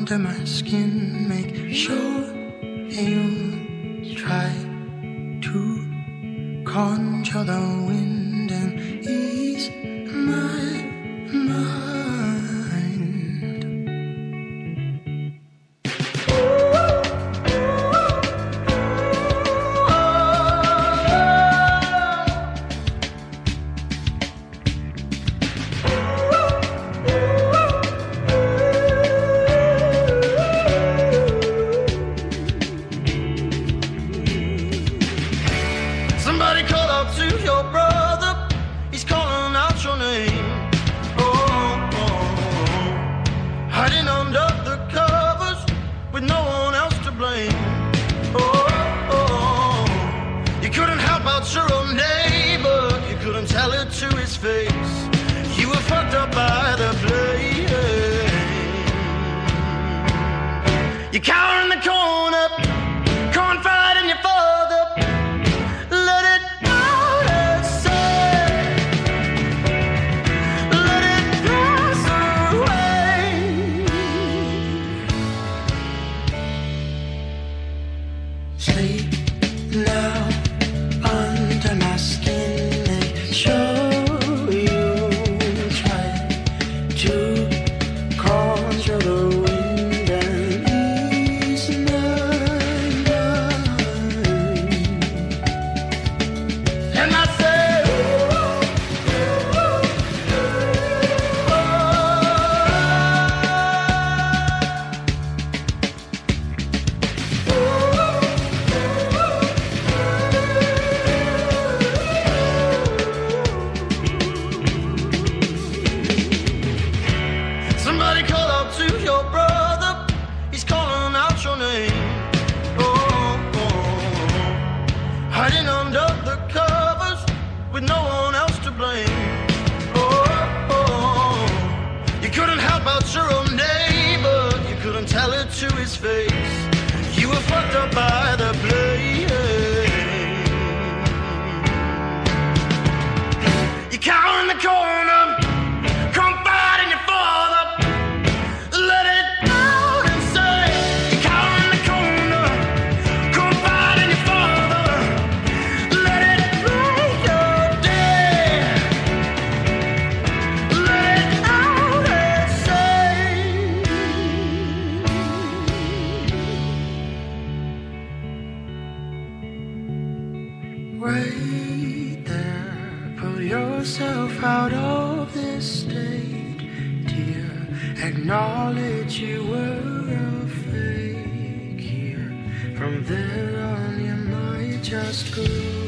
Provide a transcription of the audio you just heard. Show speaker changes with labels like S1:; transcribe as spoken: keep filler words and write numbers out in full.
S1: under my skin. Make sure you try to control the wind and ease my mind.
S2: Somebody call out to your brother, he's calling out your name. Oh, oh, hiding under the covers with no one else to blame. Oh, oh, you couldn't help out your own neighbor, you couldn't tell it to his face. You were fucked up by the blame. You cower in the corner, confide in your father.
S1: Sleep now under my skin. Make sure you try to control the wind and ease my mind.
S2: And I say, somebody call out to your brother, he's calling out your name. Oh, oh, hiding under the covers with no one else to blame. Oh, oh, you couldn't help out your own neighbor, you couldn't tell it to his face. You were fucked up by the blame. You cower in the corner, confide in your father. Let it out and say, you cower in the corner, confide in your father. Let it make your day. Let it out and say.
S1: Wait there, pull yourself out of this state, dear. Acknowledge you were a fake here. From there on you might just go.